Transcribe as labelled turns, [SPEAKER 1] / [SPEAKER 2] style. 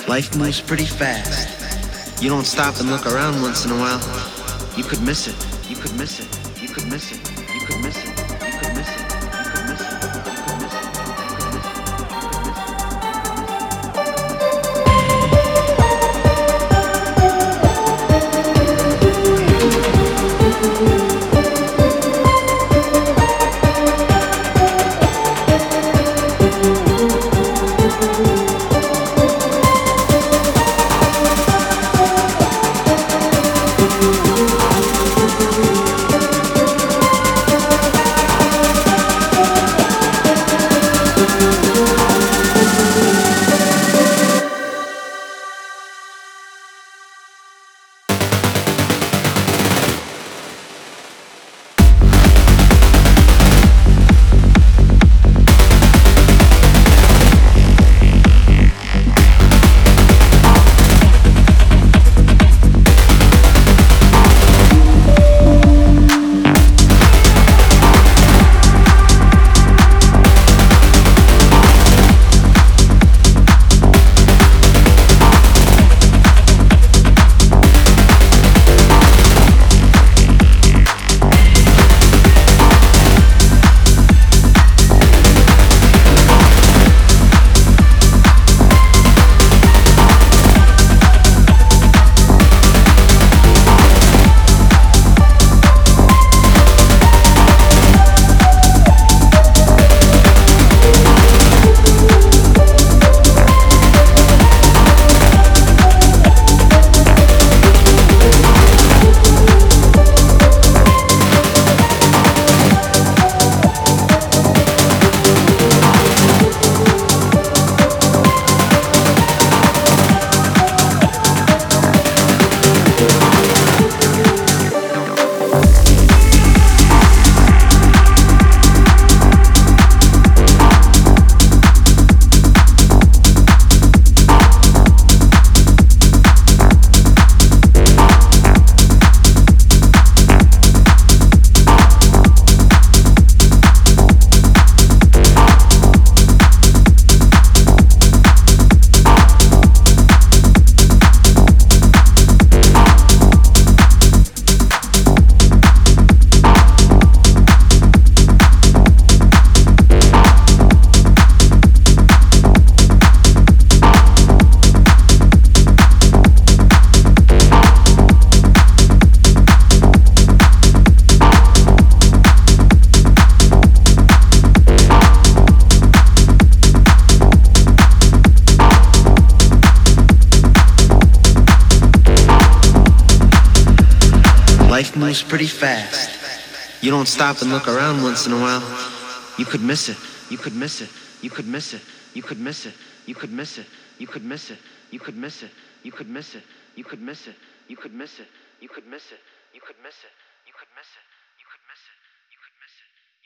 [SPEAKER 1] Life moves pretty fast. You don't stop and look around once in a while. You could miss it. You could miss it. You could miss it. You could miss it. You could miss it. You could miss it. You could miss it. Life moves pretty fast. You don't stop and look around once in a while. You could miss it. You could miss it. You could miss it. You could miss it. You could miss it. You could miss it. You could miss it. You could miss it. You could miss it. You could miss it. You could miss it. You could miss it. You could miss it. You could miss it. You could miss it.